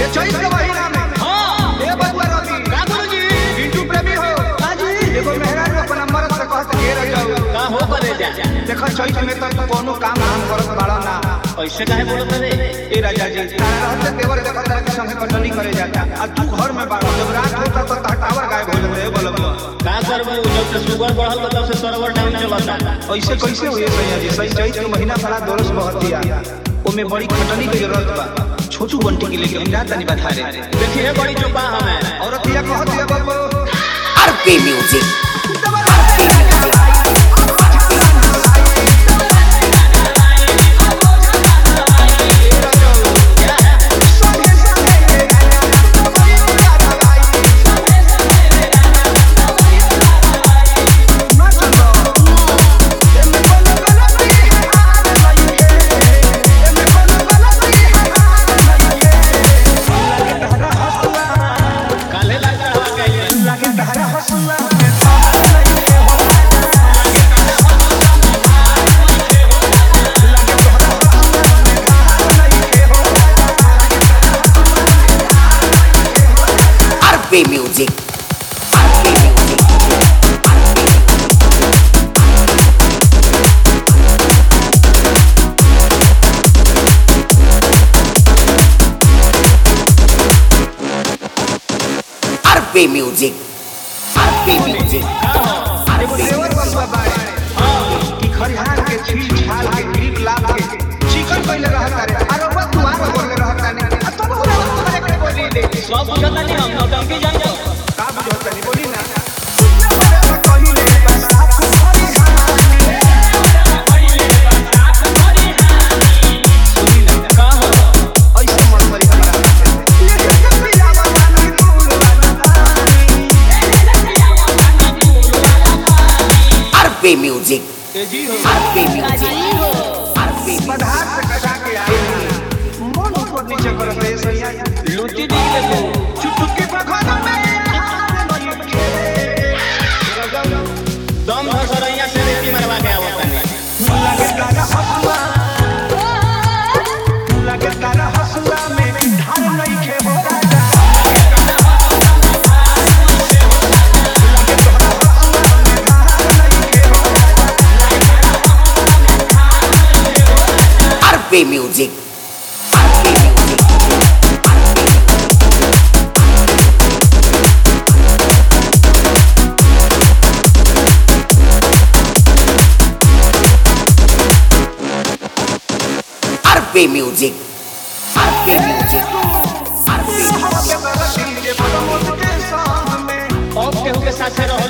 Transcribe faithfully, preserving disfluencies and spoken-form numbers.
ये चॉइस के महीना में हां ए बबुआ रवि का गुरुजी बिट्टू प्रेमी हो का जी एगो मेहरा रो अपन नंबर से कहत घेर जाओ का हो करे जा देखो चॉइस में तो कोनो काम हम करत बाड़ा ना ऐसे काहे बोलत रे ए राजा जी तारा रहते देवर देखत रह के संगे कटनी करे जाता आ तू घर में बाड़ा जब रात होता तो टावर गायब हो जाते बोलबो का करबो जब से शुगर बढ़ल तो तब से सर्वर डाउन चलता ऐसे कैसे हुए भैया जी सही चॉइस के महीना बड़ा दोरस बहतिया ओमे बड़ी खटनी की जरूरत बा छोटू बंटी के लेके हम रात नहीं बता रहे देखिए बड़ी चुपा हमें औरत या कहत या बाबू RP music music RP music RP music अरे वो देवर बसवा बाड़े हां कि खरिहार के छील छाल के ग्रिप लाग के चिकन पहले रहत रे अरे बस तुम्हारा बोले रहत ने तब हमरा तुम्हारे के बोली दे सब बुझता नहीं हम नौटंकी जान जाओ का बुझता नहीं बोली ना आरपी म्यूजिक जी हो आरपी म्यूजिक आरपी पधार से कटा के आई मन ऊपर नीचे करत है सैया लूटी दी ले तो चुटकी पखना में दम धसरैया से रेती मरवा के आवत नहीं लगे तारा हसुआ लगे तारा हसुआ में धार नहीं खे हो राजा RP music RP music RP music RP music RP के बगल के बदमों के साथ में अब केहू के साथे रहो